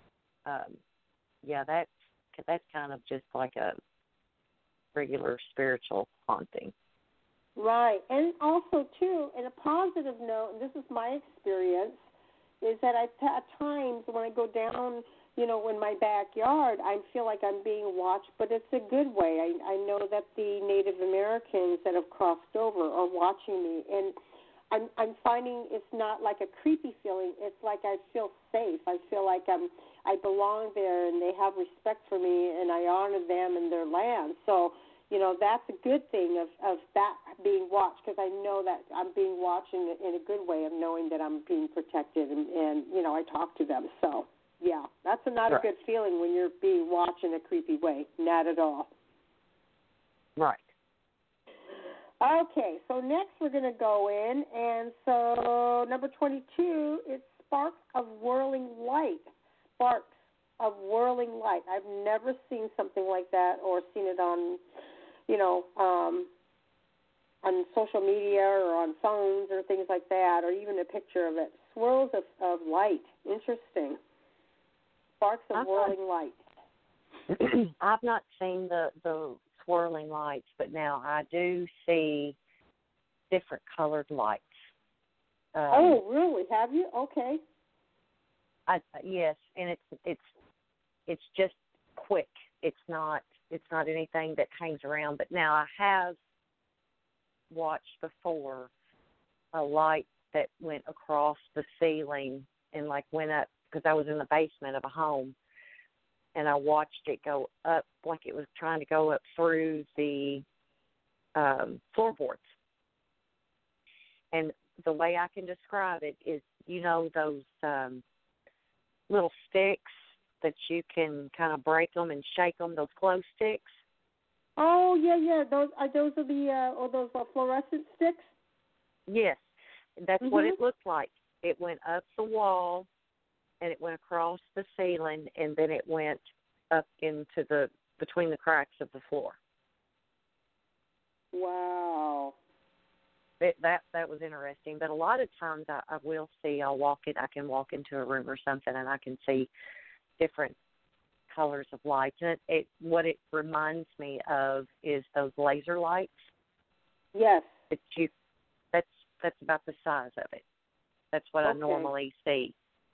that's kind of just like a regular spiritual haunting. Right, and also too, in a positive note, and this is my experience, is that at times when I go down, in my backyard, I feel like I'm being watched, but it's a good way. I know that the Native Americans that have crossed over are watching me, and I'm finding it's not like a creepy feeling. It's like I feel safe. I feel like I belong there, and they have respect for me, and I honor them and their land. So, that's a good thing of that being watched, because I know that I'm being watched in a good way of knowing that I'm being protected, and I talk to them. So, yeah, that's not a good feeling when you're being watched in a creepy way. Not at all. Right. Okay, so next we're going to go in, and so number 22 is sparks of whirling light. Sparks of whirling light. I've never seen something like that or seen it on, on social media or on phones or things like that, or even a picture of it. Swirls of light. Interesting. Sparks of whirling light. I've not seen the swirling lights, but now I do see different colored lights. Oh, really? Have you? Okay. Yes, and it's just quick. It's not anything that hangs around. But now I have watched before a light that went across the ceiling and went up, because I was in the basement of a home, and I watched it go up like it was trying to go up through the floorboards. And the way I can describe it is, those little sticks that you can kind of break them and shake them, those glow sticks? Oh, yeah. Those are those fluorescent sticks? Yes. That's what it looked like. It went up the wall, and it went across the ceiling, and then it went up into between the cracks of the floor. Wow. That was interesting. But a lot of times I will see, I can walk into a room or something, and I can see different colors of lights. And what it reminds me of is those laser lights. Yes. That's about the size of it. That's what I normally see.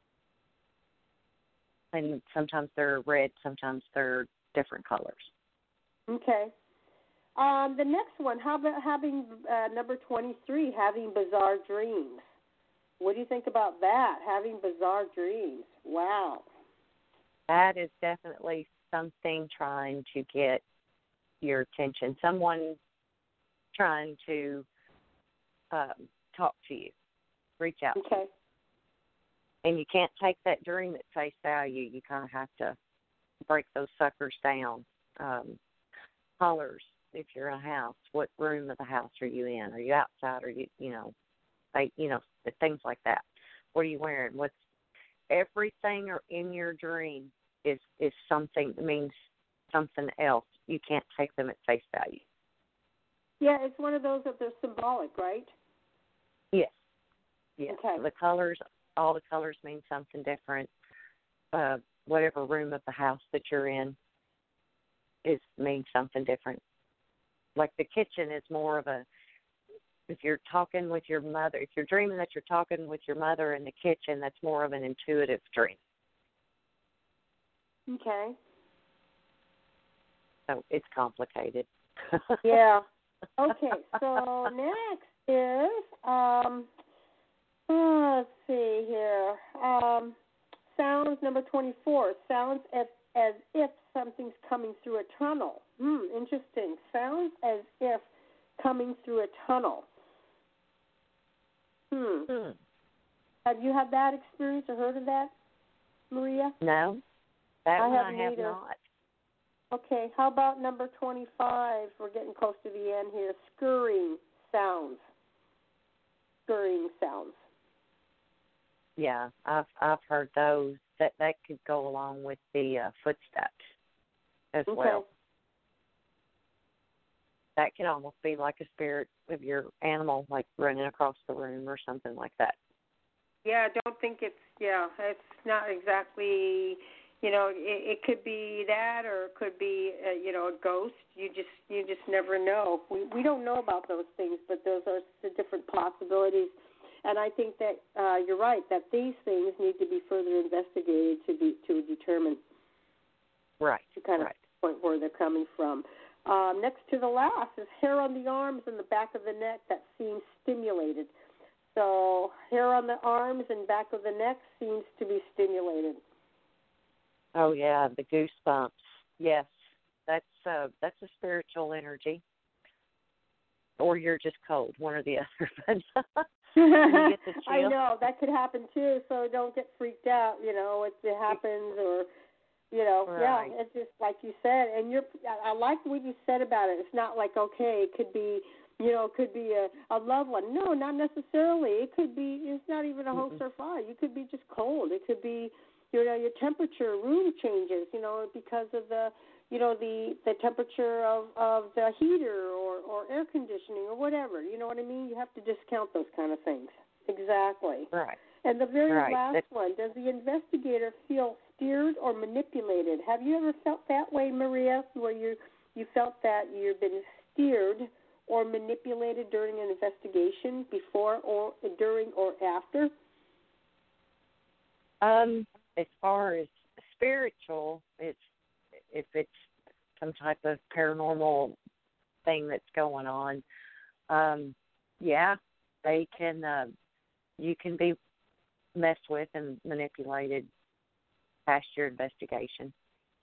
And sometimes they're red, sometimes they're different colors. Okay. The next one, how about having number 23, having bizarre dreams? What do you think about that, having bizarre dreams? Wow. That is definitely something trying to get your attention. Someone trying to talk to you, reach out to you. And you can't take that dream at face value. You kind of have to break those suckers down. Colors, if you're in a house, what room of the house are you in? Are you outside? Are you, things like that. What are you wearing? What's everything in your dream is something that means something else. You can't take them at face value. Yeah, it's one of those that they're symbolic, right? Yes. Yes. Okay. All the colors mean something different. Whatever room of the house that you're in means something different. Like the kitchen is more of a, if you're talking with your mother, if you're dreaming that you're talking with your mother in the kitchen, that's more of an intuitive dream. Okay. So it's complicated. Yeah. Okay, so next is, let's see here, sounds number 24, sounds as if something's coming through a tunnel. Interesting. Sounds as if coming through a tunnel. Have you had that experience or heard of that, Maria? No, I have either. not. Okay, how about number 25? We're getting close to the end here. Scurrying sounds. Yeah, I've heard those. That could go along with the footsteps as well. That could almost be like a spirit of your animal, like running across the room or something like that. Yeah, I don't think it's not exactly, it could be that, or it could be, a ghost. You just never know. We don't know about those things, but those are the different possibilities. And I think that you're right, that these things need to be further investigated to determine. Right. To kind of point where they're coming from. Next to the last is hair on the arms and the back of the neck that seems stimulated. So hair on the arms and back of the neck seems to be stimulated. Oh yeah, the goosebumps. Yes, that's a spiritual energy. Or you're just cold, one or the other. You get the chill. I know that could happen too. So don't get freaked out. It happens, or right. yeah. It's just like you said, and I like what you said about it. It's not like it could be. It could be a loved one. No, not necessarily. It could be, it's not even a host or fire. You could be just cold. It could be, your temperature, room changes, because of the temperature of the heater or air conditioning or whatever. You know what I mean? You have to discount those kind of things. Exactly. Right. And the very last one, does the investigator feel steered or manipulated? Have you ever felt that way, Maria, where you felt that you've been steered or manipulated during an investigation, before or during or after? As far as spiritual, if it's some type of paranormal thing that's going on, they can. You can be messed with and manipulated past your investigation.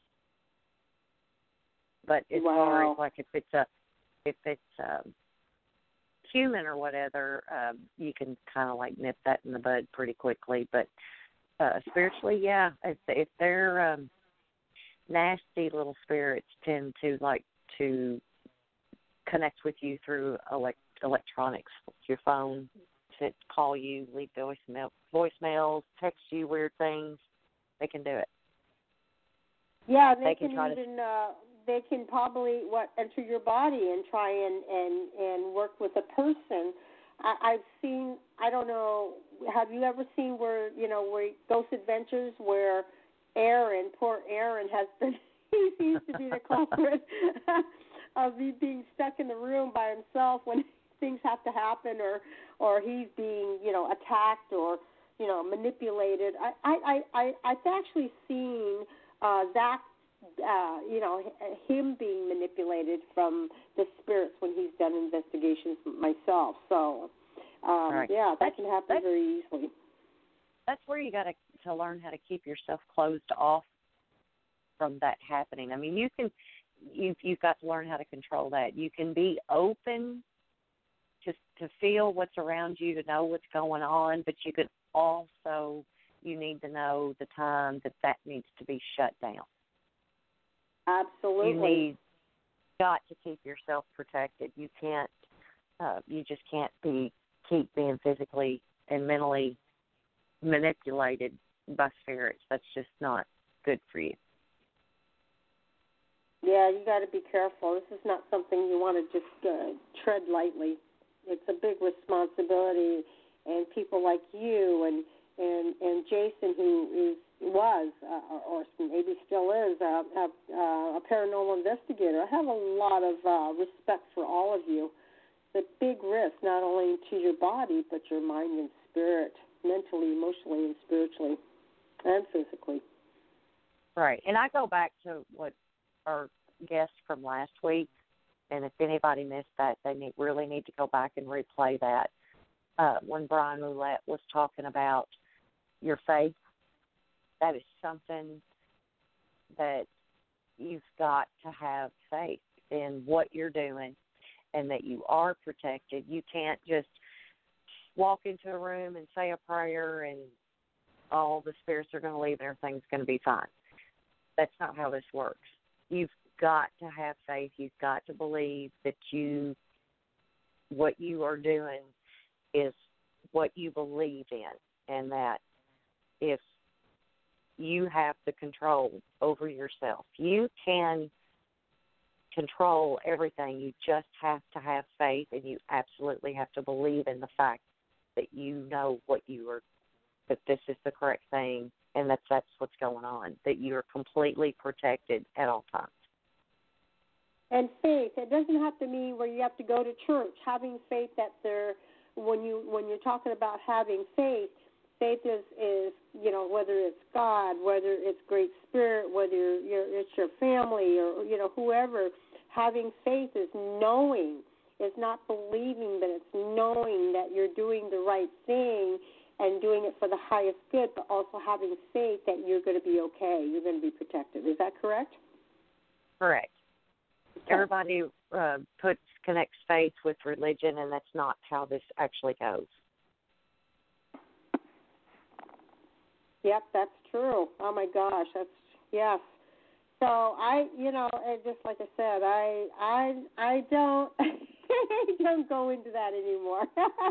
But as far as like if it's human or whatever, you can kind of like nip that in the bud pretty quickly. But spiritually, yeah, if they're nasty little spirits, tend to like to connect with you through electronics, your phone, to call you, leave voicemails, text you weird things. They can do it. Yeah, they can even they can probably enter your body and try and work with a person. I've seen, I don't know, have you ever seen where Ghost Adventures, where Aaron, poor Aaron, has been, he seems to be the culprit of me being stuck in the room by himself when things have to happen, or he's being, attacked or, manipulated. I've actually seen Zach, him being manipulated from the spirits when he's done investigations myself. So, right. Yeah, that can happen very easily. That's where you got to learn how to keep yourself closed off from that happening. I mean, you've got to learn how to control that. You can be open to feel what's around you, to know what's going on, but you could also, you need to know the time that needs to be shut down. Absolutely. Got to keep yourself protected. You can't, you just can't keep being physically and mentally manipulated by spirits. That's just not good for you. Yeah, you got to be careful. This is not something you want to just tread lightly. It's a big responsibility, and people like you and Jason, who was or maybe still is a paranormal investigator. I have a lot of respect for all of you. It's a big risk, not only to your body, but your mind and spirit, mentally, emotionally, and spiritually, and physically. Right. And I go back to what our guest from last week, and if anybody missed that, they really need to go back and replay that. When Brian Roulette was talking about your faith, that is something that you've got to have faith in what you're doing and that you are protected. You can't just walk into a room and say a prayer and all the spirits are going to leave and everything's going to be fine. That's not how this works. You've got to have faith. You've got to believe that what you are doing is what you believe in, and that if you have the control over yourself, you can control everything. You just have to have faith, and you absolutely have to believe in the fact that you know that this is the correct thing, and that's what's going on, that you are completely protected at all times. And faith, it doesn't have to mean where you have to go to church. Having faith that when you're talking about having faith is whether it's God, whether it's Great Spirit, whether it's your family or whoever. Having faith is knowing. It's not believing, but it's knowing that you're doing the right thing and doing it for the highest good, but also having faith that you're going to be okay, you're going to be protected. Is that correct? Correct. Okay. Everybody connects faith with religion, and that's not how this actually goes. Yep, that's true. Oh my gosh, yes. So just like I said, I don't I don't go into that anymore.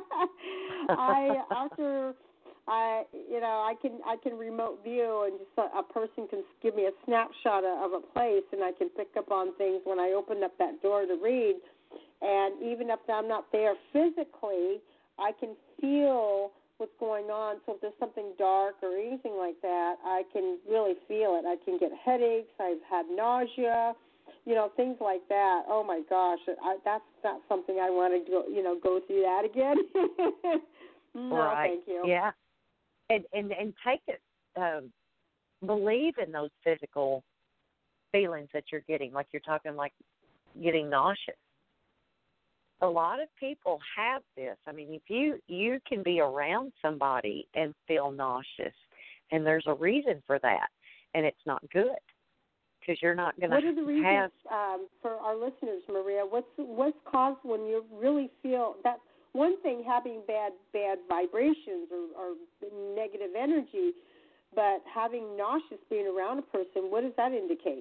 I can remote view, and just a person can give me a snapshot of a place, and I can pick up on things when I open up that door to read. And even if I'm not there physically, I can feel what's going on. So if there's something dark or anything like that, I can really feel it. I can get headaches. I've had nausea, things like that. Oh my gosh, that's not something I want to go through that again. No, right. Thank you. Yeah, and take it. Believe in those physical feelings that you're getting, like you're talking, like getting nauseous. A lot of people have this. I mean, if you can be around somebody and feel nauseous, and there's a reason for that, and it's not good because you're not going to have. What are the reasons for our listeners, Maria? What's caused when you really feel that? One thing, having bad vibrations or negative energy, but having nauseous being around a person, what does that indicate?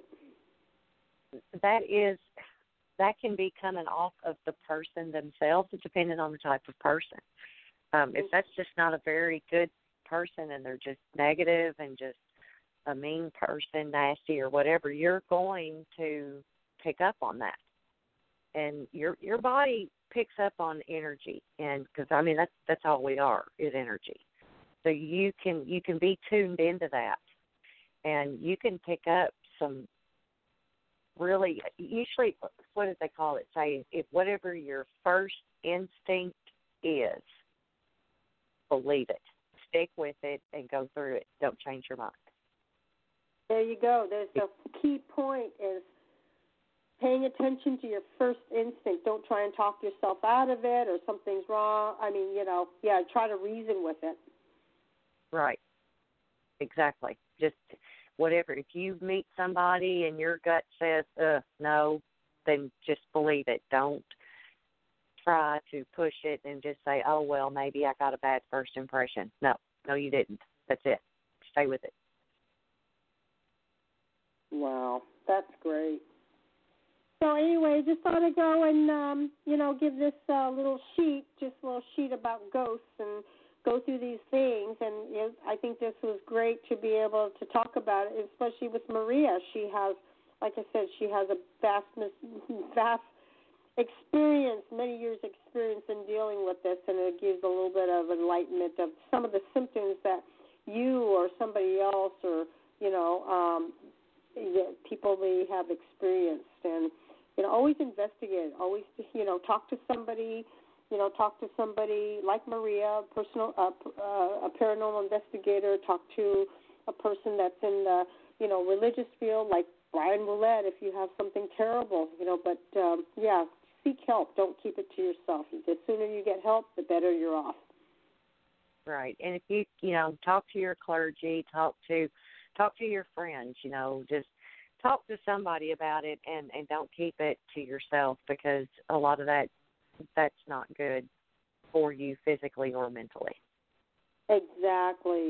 That can be coming off of the person themselves, depending on the type of person. If that's just not a very good person and they're just negative and just a mean person, nasty or whatever, you're going to pick up on that. And your body picks up on energy, and because that's all we are, is energy. So you can be tuned into that, and you can pick up some really, usually, what do they call it? Say, if whatever your first instinct is, believe it. Stick with it and go through it. Don't change your mind. There you go. There's the key point is paying attention to your first instinct. Don't try and talk yourself out of it or something's wrong. I mean, try to reason with it. Right. Exactly. Just whatever. If you meet somebody and your gut says, no, then just believe it. Don't try to push it and just say, oh, well, maybe I got a bad first impression. No, you didn't. That's it. Stay with it. Wow, that's great. So anyway, just thought I'd go and, give this little sheet about ghosts and go through these things. And I think this was great to be able to talk about it, especially with Maria. She has, like I said, she has a vast experience, many years experience in dealing with this, and it gives a little bit of enlightenment of some of the symptoms that you or somebody else or, people may have experienced. And, always investigate, always, talk to somebody, like Maria, a paranormal investigator, talk to a person that's in the, religious field, like Brian Willett, if you have something terrible, but, seek help. Don't keep it to yourself. The sooner you get help, the better you're off. Right. And if you, talk to your clergy, talk to your friends, just talk to somebody about it and don't keep it to yourself, because a lot of that's not good for you physically or mentally. Exactly.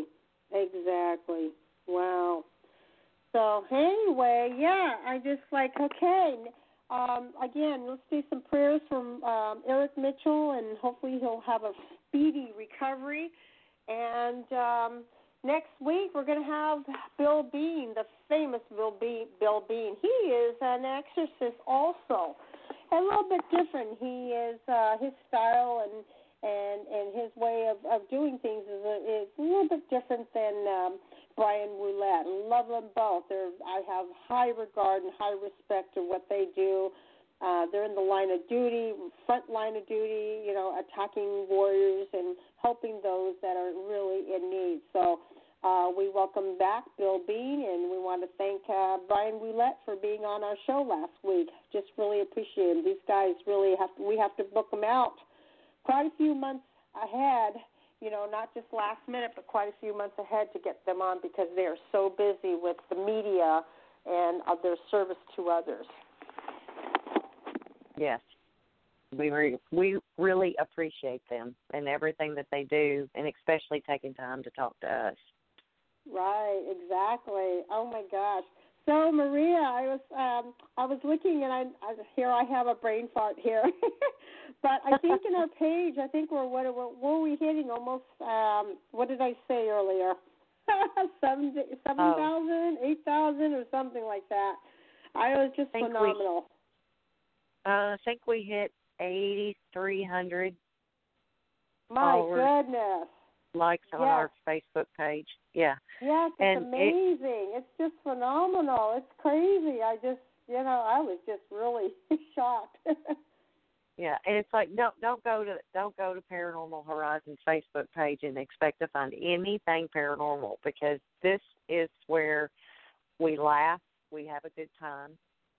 Wow. So anyway, I just okay. Again, let's do some prayers from Eric Mitchell, and hopefully he'll have a speedy recovery. And next week we're going to have Bill Bean, the famous Bill Bean. He is an exorcist also. A little bit different. He is his style and his way of doing things is a little bit different than Brian Willett. Love them both. I have high regard and high respect to what they do. They're in the line of duty, front line of duty, attacking warriors and helping those that are really in need. So we welcome back Bill Bean, and we want to thank Brian Willett for being on our show last week. Just really appreciate him. These guys really we have to book them out quite a few months ahead, not just last minute, but quite a few months ahead to get them on, because they are so busy with the media and their service to others. Yes. We really appreciate them and everything that they do, and especially taking time to talk to us. Right, exactly. Oh my gosh. So Maria, I was looking, and I have a brain fart here, but I think in our page, I think what were we hitting almost? What did I say earlier? 7,000, 8,000, or something like that. I was just phenomenal. I think we hit 8,300. My goodness. Likes on our Facebook page. Yeah. Yes, it's amazing. It's just phenomenal. It's crazy. I just, I was just really shocked. Yeah, and it's like don't go to Paranormal Horizons Facebook page and expect to find anything paranormal, because this is where we laugh, we have a good time.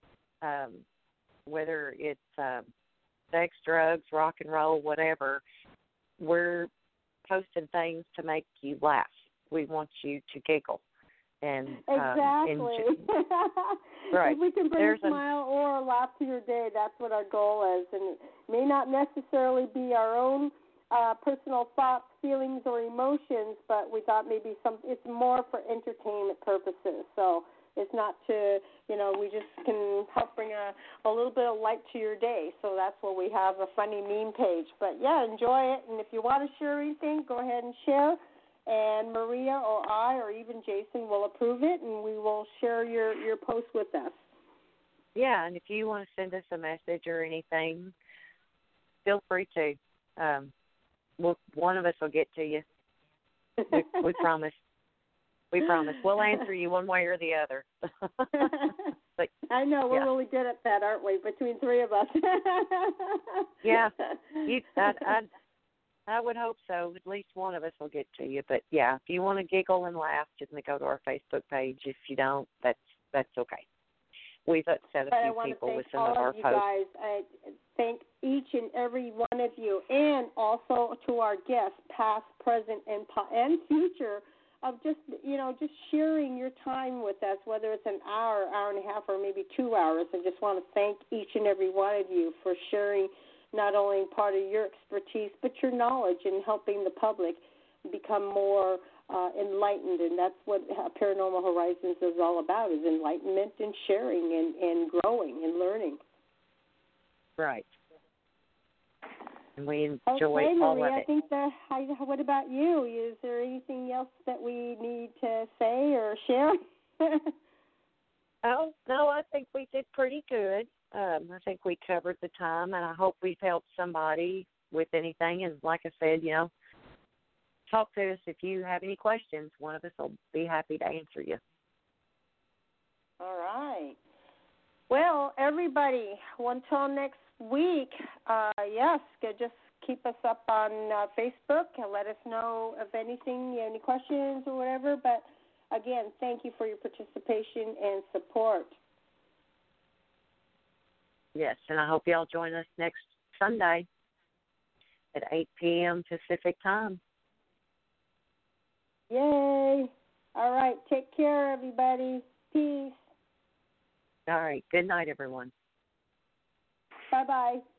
Whether it's sex, drugs, rock and roll, whatever, we're posting things to make you laugh. We want you to giggle. And exactly. Right. If we can bring a smile or a laugh to your day, that's what our goal is. And it may not necessarily be our own personal thoughts, feelings, or emotions, but we thought maybe it's more for entertainment purposes. So it's not to, we just can help bring a little bit of light to your day. So that's where we have a funny meme page. But, enjoy it. And if you want to share anything, go ahead and share. And Maria or I or even Jason will approve it, and we will share your post with us. Yeah, and if you want to send us a message or anything, feel free to. One of us will get to you. We promise. We promise. We'll answer you one way or the other. But, I know we're really good at that, aren't we? Between three of us. Yeah, I would hope so. At least one of us will get to you. But yeah, if you want to giggle and laugh, just go to our Facebook page. If you don't, that's okay. We've upset a few people with some of our posts. I thank each and every one of you, and also to our guests, past, present, and future, of just sharing your time with us, whether it's an hour, hour and a half, or maybe 2 hours. I just want to thank each and every one of you for sharing not only part of your expertise, but your knowledge in helping the public become more enlightened. And that's what Paranormal Horizons is all about, is enlightenment and sharing and growing and learning. Right. And we enjoy Maria, all of it. I think what about you? Is there anything else that we need to say or share? Oh, no, I think we did pretty good. I think we covered the time, and I hope we've helped somebody with anything. And like I said, talk to us if you have any questions. One of us will be happy to answer you. All right. Well, everybody, until next week, yes, just keep us up on Facebook and let us know if anything, any questions or whatever. But, again, thank you for your participation and support. Yes, and I hope y'all join us next Sunday at 8 p.m. Pacific time. Yay. All right. Take care, everybody. Peace. All right. Good night, everyone. Bye-bye.